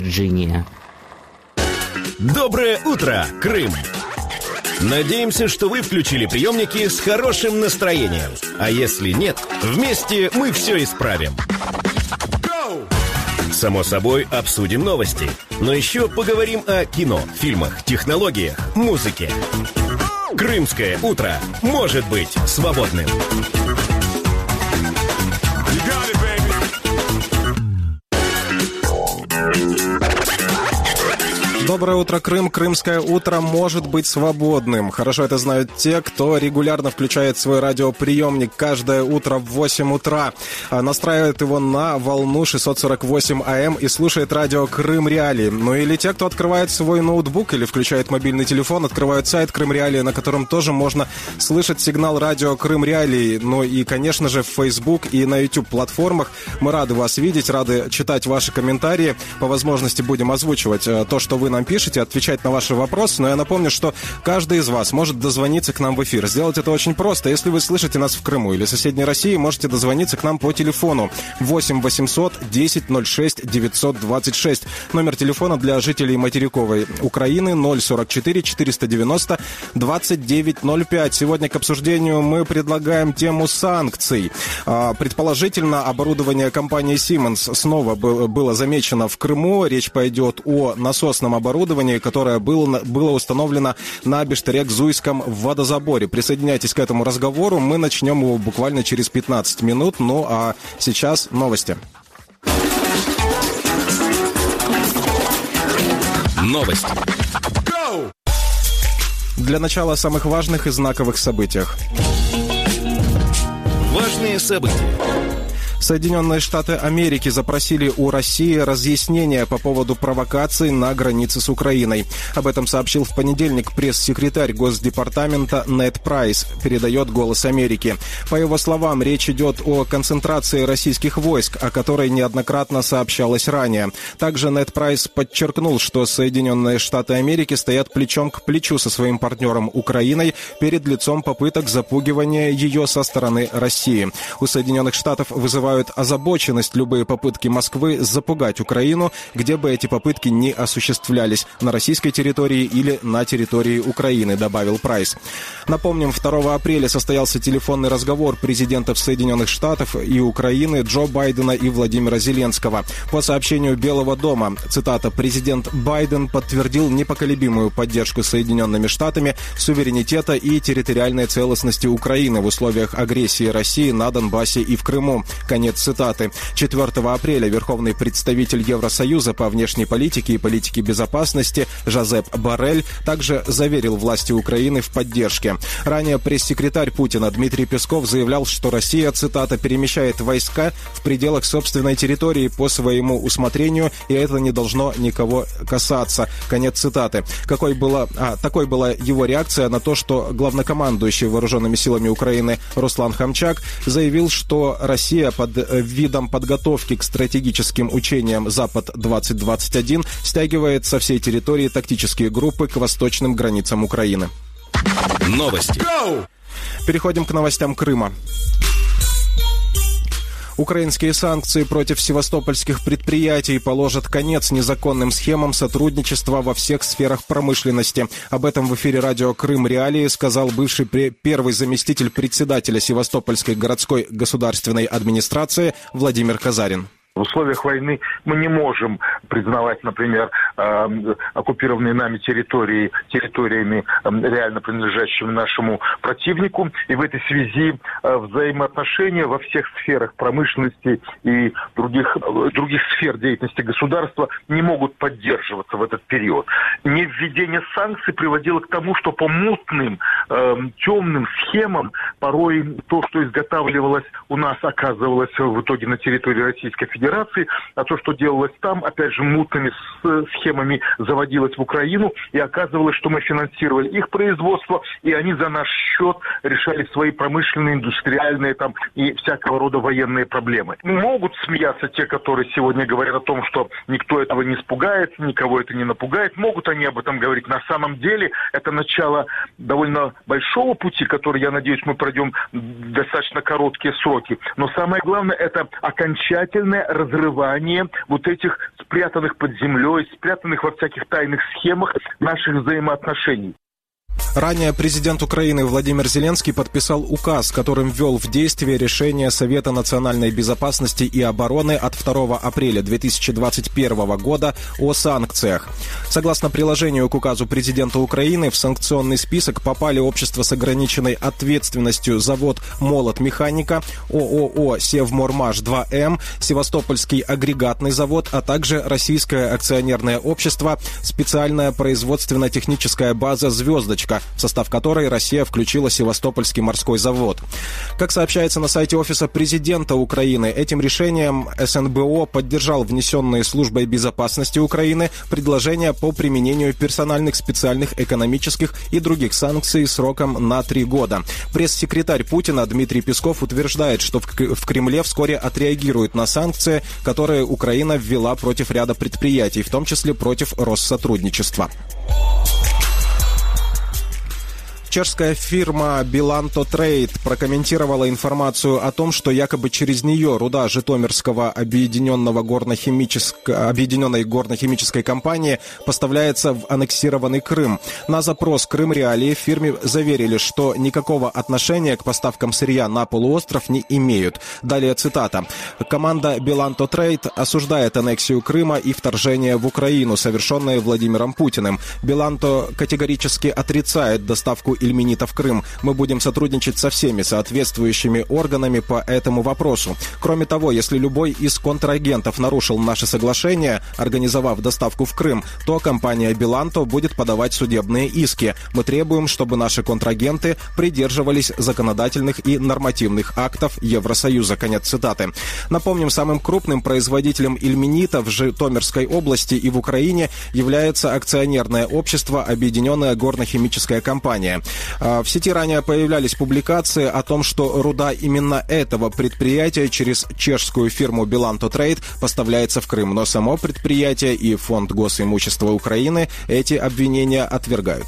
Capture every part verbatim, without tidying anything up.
Вирджиния. Доброе утро, Крым! Надеемся, что вы включили приемники с хорошим настроением. А если нет, вместе мы все исправим. Само собой, обсудим новости. Но еще поговорим о кино, фильмах, технологиях, музыке. Крымское утро может быть свободным. Доброе утро, Крым. Крымское утро может быть свободным. Хорошо это знают те, кто регулярно включает свой радиоприемник каждое утро в восемь утра, настраивает его на волну шестьсот сорок восемь АМ и слушает радио Крым Реалии. Ну или те, кто открывает свой ноутбук или включает мобильный телефон, открывают сайт Крым Реалии, на котором тоже можно слышать сигнал радио Крым Реалии. Ну и, конечно же, в Facebook и на YouTube платформах. Мы рады вас видеть, рады читать ваши комментарии. По возможности будем озвучивать то, что вы нам пишите, отвечать на ваши вопросы. Но я напомню, что каждый из вас может дозвониться к нам в эфир. Сделать это очень просто. Если вы слышите нас в Крыму или соседней России, можете дозвониться к нам по телефону восемь восемьсот десять ноль шесть девятьсот двадцать шесть. Номер телефона для жителей материковой Украины ноль сорок четыре четыреста девяносто двадцать девять ноль пять. Сегодня к обсуждению мы предлагаем тему санкций. Предположительно, оборудование компании Siemens снова было замечено в Крыму. Речь пойдет о насосном оборудовании, оборудование, которое было, было установлено на Бештерек-Зуйском водозаборе. Присоединяйтесь к этому разговору. Мы начнем его буквально через пятнадцать минут. Ну а сейчас новости. Новости. Для начала о самых важных и знаковых событиях. Важные события. Соединенные Штаты Америки запросили у России разъяснения по поводу провокаций на границе с Украиной. Об этом сообщил в понедельник пресс-секретарь Госдепартамента Нед Прайс, передает «Голос Америки». По его словам, речь идет о концентрации российских войск, о которой неоднократно сообщалось ранее. Также Нед Прайс подчеркнул, что Соединенные Штаты Америки стоят плечом к плечу со своим партнером Украиной перед лицом попыток запугивания ее со стороны России. У Соединенных Штатов вызывают озабоченность любые попытки Москвы запугать Украину, где бы эти попытки ни осуществлялись, на российской территории или на территории Украины, добавил Прайс. Напомним, второго апреля состоялся телефонный разговор президентов Соединенных Штатов и Украины Джо Байдена и Владимира Зеленского. По сообщению Белого дома, цитата, «Президент Байден подтвердил непоколебимую поддержку Соединенными Штатами суверенитета и территориальной целостности Украины в условиях агрессии России на Донбассе и в Крыму». Конец цитаты. четвёртого апреля верховный представитель Евросоюза по внешней политике и политике безопасности Жозеп Боррель также заверил власти Украины в поддержке. Ранее пресс-секретарь Путина Дмитрий Песков заявлял, что Россия, цитата, «перемещает войска в пределах собственной территории по своему усмотрению, и это не должно никого касаться». Конец цитаты. Какой была, а, такой была его реакция на то, что главнокомандующий вооруженными силами Украины Руслан Хамчак заявил, что Россия под видом подготовки к стратегическим учениям «Запад-двадцать двадцать один» стягивает со всей территории тактические группы к восточным границам Украины. Новости. Переходим к новостям Крыма. Украинские санкции против севастопольских предприятий положат конец незаконным схемам сотрудничества во всех сферах промышленности. Об этом в эфире радио Крым Реалии сказал бывший первый заместитель председателя Севастопольской городской государственной администрации Владимир Казарин. В условиях войны мы не можем признавать, например, э, оккупированные нами территории территориями, э, реально принадлежащими нашему противнику. И в этой связи э, взаимоотношения во всех сферах промышленности и других, э, других сфер деятельности государства не могут поддерживаться в этот период. Невведение санкций приводило к тому, что по мутным, э, темным схемам порой то, что изготавливалось у нас, оказывалось в итоге на территории Российской Федерации, а то, что делалось там, опять же, мутными схемами заводилась в Украину, и оказывалось, что мы финансировали их производство, и они за наш счет решали свои промышленные, индустриальные там и всякого рода военные проблемы. Могут смеяться те, которые сегодня говорят о том, что никто этого не испугается, никого это не напугает. Могут они об этом говорить. На самом деле это начало довольно большого пути, который, я надеюсь, мы пройдем в достаточно короткие сроки. Но самое главное, это окончательное разрывание вот этих спрятанных под землей, спрятанных во всяких тайных схемах наших взаимоотношений. Ранее президент Украины Владимир Зеленский подписал указ, которым ввел в действие решение Совета национальной безопасности и обороны от второго апреля две тысячи двадцать первого года о санкциях. Согласно приложению к указу президента Украины, в санкционный список попали общество с ограниченной ответственностью завод «Молот-механика», ООО «Севмормаш два эм», Севастопольский агрегатный завод, а также российское акционерное общество «Специальная производственно-техническая база «Звездочка», в состав которой Россия включила Севастопольский морской завод. Как сообщается на сайте Офиса президента Украины, этим решением эс эн бэ о поддержал внесенные Службой безопасности Украины предложения по применению персональных специальных экономических и других санкций сроком на три года. Пресс-секретарь Путина Дмитрий Песков утверждает, что в Кремле вскоре отреагируют на санкции, которые Украина ввела против ряда предприятий, в том числе против Россотрудничества. Чешская фирма Bilanto Trade прокомментировала информацию о том, что якобы через нее руда Житомирского объединенного горно-химической, объединенной горно-химической компании поставляется в аннексированный Крым. На запрос Крым Реалии фирме заверили, что никакого отношения к поставкам сырья на полуостров не имеют. Далее цитата. Команда Bilanto Trade осуждает аннексию Крыма и вторжение в Украину, совершенное Владимиром Путиным. Bilanto категорически отрицает доставку ильменита в Крым. Мы будем сотрудничать со всеми соответствующими органами по этому вопросу. Кроме того, если любой из контрагентов нарушил наше соглашение, организовав доставку в Крым, то компания Bilanto будет подавать судебные иски. Мы требуем, чтобы наши контрагенты придерживались законодательных и нормативных актов Евросоюза. Конец цитаты. Напомним, самым крупным производителем ильменита в Житомирской области и в Украине является акционерное общество «Объединенная горно-химическая компания». В сети ранее появлялись публикации о том, что руда именно этого предприятия через чешскую фирму Bilanto Trade поставляется в Крым, но само предприятие и Фонд госимущества Украины эти обвинения отвергают.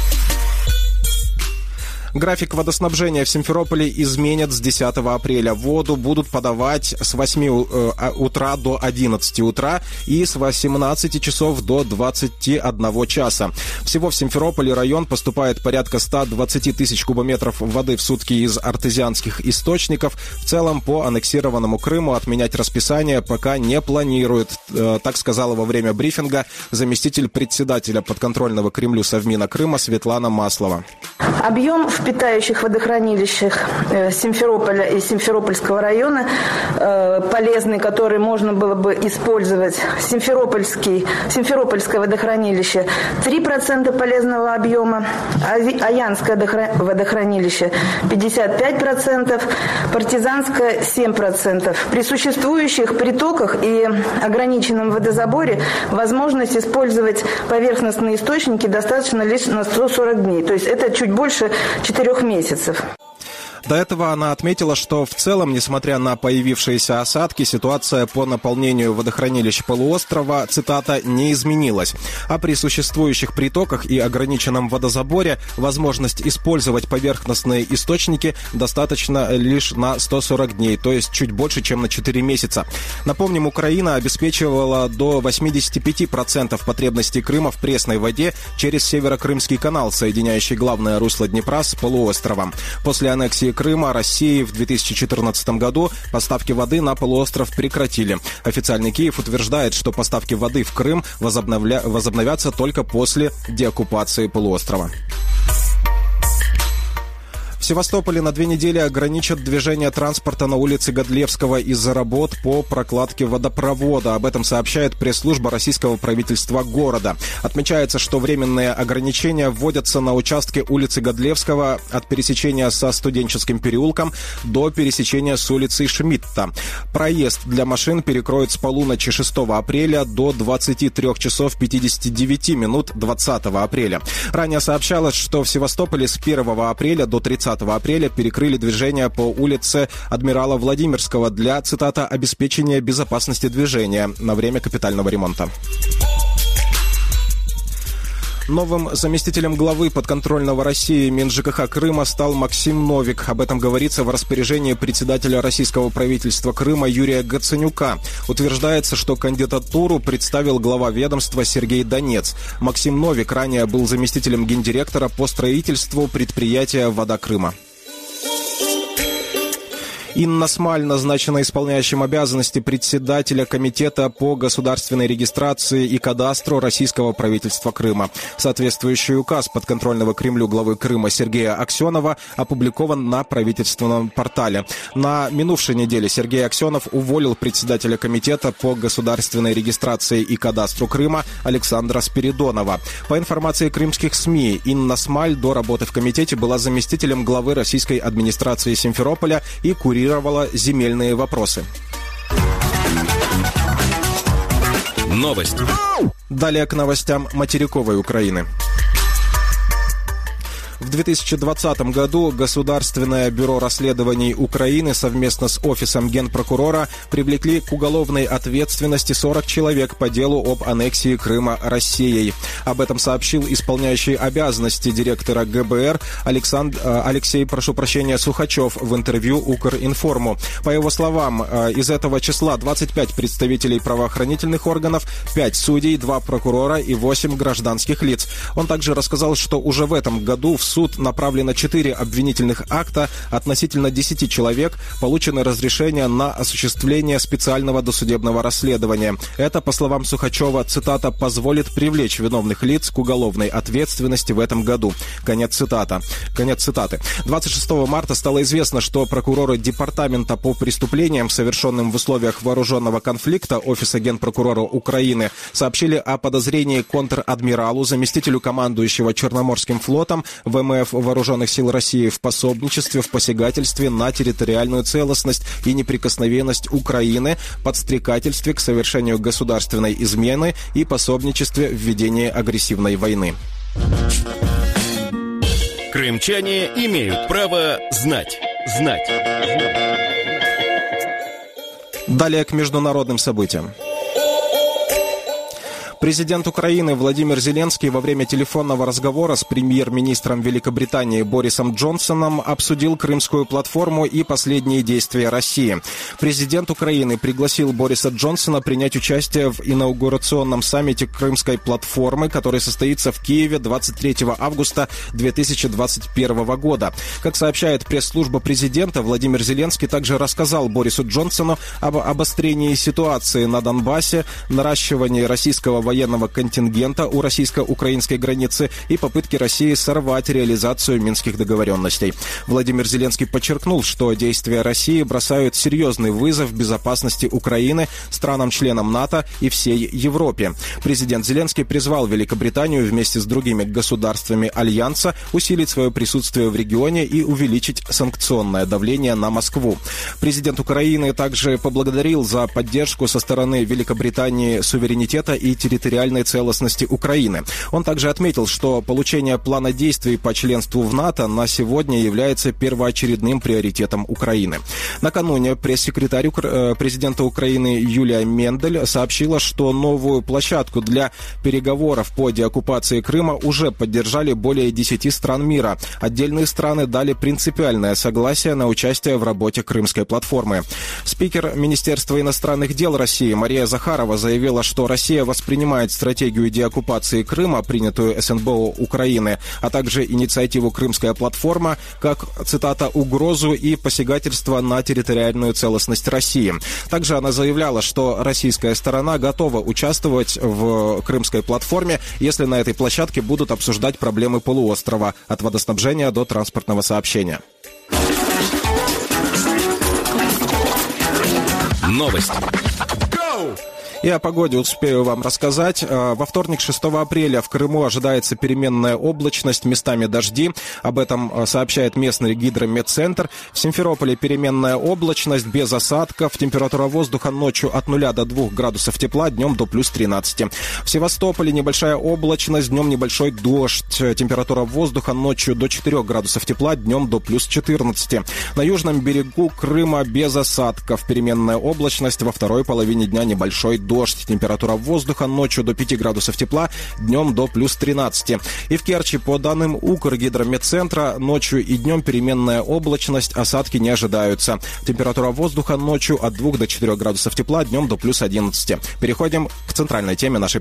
График водоснабжения в Симферополе изменят с десятого апреля. Воду будут подавать с восьми утра до одиннадцати утра и с восемнадцати часов до двадцати одного часа. Всего в Симферополе район поступает порядка ста двадцати тысяч кубометров воды в сутки из артезианских источников. В целом по аннексированному Крыму отменять расписание пока не планируют. Так сказала во время брифинга заместитель председателя подконтрольного Кремлю Совмина Крыма Светлана Маслова. Объем в питающих водохранилищах Симферополя и Симферопольского района полезный, который можно было бы использовать. Симферопольский, Симферопольское водохранилище три процента полезного объема, Аянское водохранилище пятьдесят пять процентов, Партизанское семь процентов. При существующих притоках и ограниченном водозаборе возможность использовать поверхностные источники достаточно лишь на сто сорок дней. То есть это чуть больше четырех месяцев. До этого она отметила, что в целом, несмотря на появившиеся осадки, ситуация по наполнению водохранилищ полуострова, цитата, не изменилась. А при существующих притоках и ограниченном водозаборе возможность использовать поверхностные источники достаточно лишь на сто сорок дней, то есть чуть больше, чем на четыре месяца. Напомним, Украина обеспечивала до восьмидесяти пяти процентов потребностей Крыма в пресной воде через Северо-Крымский канал, соединяющий главное русло Днепра с полуостровом. После аннексии Крыма России в две тысячи четырнадцатом году поставки воды на полуостров прекратили. Официальный Киев утверждает, что поставки воды в Крым возобновля... возобновятся только после деоккупации полуострова. В В Севастополе на две недели ограничат движение транспорта на улице Годлевского из-за работ по прокладке водопровода. Об этом сообщает пресс-служба российского правительства города. Отмечается, что временные ограничения вводятся на участке улицы Годлевского от пересечения со Студенческим переулком до пересечения с улицей Шмидта. Проезд для машин перекроют с полуночи шестого апреля до двадцати трёх часов пятидесяти девяти минут двадцатого апреля. Ранее сообщалось, что в Севастополе с первого апреля до тридцатого апреля перекрыли движение по улице Адмирала Владимирского для, цитата, «обеспечения безопасности движения» на время капитального ремонта. Новым заместителем главы подконтрольного России Минжкх Крыма стал Максим Новик. Об этом говорится в распоряжении председателя российского правительства Крыма Юрия Гаценюка. Утверждается, что кандидатуру представил глава ведомства Сергей Донец. Максим Новик ранее был заместителем гендиректора по строительству предприятия «Вода Крыма». Инна Смаль назначена исполняющим обязанности председателя Комитета по государственной регистрации и кадастру российского правительства Крыма. Соответствующий указ подконтрольного Кремлю главы Крыма Сергея Аксенова опубликован на правительственном портале. На минувшей неделе Сергей Аксенов уволил председателя Комитета по государственной регистрации и кадастру Крыма Александра Спиридонова. По информации крымских СМИ, Инна Смаль до работы в комитете была заместителем главы российской администрации Симферополя и курировала земельные вопросы. Новости. Далее к новостям материковой Украины. В две тысячи двадцатом году Государственное бюро расследований Украины совместно с Офисом Генпрокурора привлекли к уголовной ответственности сорок человек по делу об аннексии Крыма Россией. Об этом сообщил исполняющий обязанности директора ГБР Александр, Алексей, прошу прощения, Сухачев в интервью Укринформу. По его словам, из этого числа двадцать пять представителей правоохранительных органов, пять судей, два прокурора и восемь гражданских лиц. Он также рассказал, что уже в этом году в В суд направлено четыре обвинительных акта относительно десяти человек, получено разрешение на осуществление специального досудебного расследования. Это, по словам Сухачева, цитата, «позволит привлечь виновных лиц к уголовной ответственности в этом году». Конец цитата. Конец цитаты. двадцать шестого марта стало известно, что прокуроры Департамента по преступлениям, совершенным в условиях вооруженного конфликта Офиса Генпрокурора Украины, сообщили о подозрении контр-адмиралу, заместителю командующего Черноморским флотом ВМФ Вооруженных сил России в пособничестве в посягательстве на территориальную целостность и неприкосновенность Украины, подстрекательстве к совершению государственной измены и пособничестве в ведении агрессивной войны. Крымчане имеют право знать. Знать. Далее к международным событиям. Президент Украины Владимир Зеленский во время телефонного разговора с премьер-министром Великобритании Борисом Джонсоном обсудил Крымскую платформу и последние действия России. Президент Украины пригласил Бориса Джонсона принять участие в инаугурационном саммите Крымской платформы, который состоится в Киеве двадцать третьего августа две тысячи двадцать первого года. Как сообщает пресс-служба президента, Владимир Зеленский также рассказал Борису Джонсону об обострении ситуации на Донбассе, наращивании российского военного контингента у российско-украинской границы и попытки России сорвать реализацию минских договоренностей. Владимир Зеленский подчеркнул, что действия России бросают серьезный вызов безопасности Украины, странам-членам НАТО и всей Европе. Президент Зеленский призвал Великобританию вместе с другими государствами Альянса усилить свое присутствие в регионе и увеличить санкционное давление на Москву. Президент Украины также поблагодарил за поддержку со стороны Великобритании суверенитета и территориальной территориальной целостности Украины. Он также отметил, что получение плана действий по членству в НАТО на сегодня является первоочередным приоритетом Украины. Накануне пресс-секретарь президента Украины Юлия Мендель сообщила, что новую площадку для переговоров по деоккупации Крыма уже поддержали более десяти стран мира. Отдельные страны дали принципиальное согласие на участие в работе Крымской платформы. Спикер Министерства иностранных дел России Мария Захарова заявила, что Россия воспринимает стратегию деоккупации Крыма, принятую СНБО Украины, а также инициативу «Крымская платформа», как, цитата, «угрозу и посягательство на территориальную целостность России». Также она заявляла, что российская сторона готова участвовать в Крымской платформе, если на этой площадке будут обсуждать проблемы полуострова от водоснабжения до транспортного сообщения. Новости. И о погоде успею вам рассказать. Во вторник, шестого апреля, в Крыму ожидается переменная облачность, местами дожди. Об этом сообщает местный гидрометцентр. В Симферополе переменная облачность, без осадков. Температура воздуха ночью от нуля до двух градусов тепла, днем до плюс тринадцати. В Севастополе небольшая облачность, днем небольшой дождь. Температура воздуха ночью до четырёх градусов тепла, днем до плюс четырнадцати. На южном берегу Крыма без осадков. Переменная облачность, во второй половине дня небольшой дождь. Температура воздуха ночью до пяти градусов тепла, днем до плюс тринадцати. И в Керчи, по данным Укргидрометцентра, ночью и днем переменная облачность, осадки не ожидаются. Температура воздуха ночью от двух до четырёх градусов тепла, днем до плюс одиннадцати. Переходим к центральной теме нашей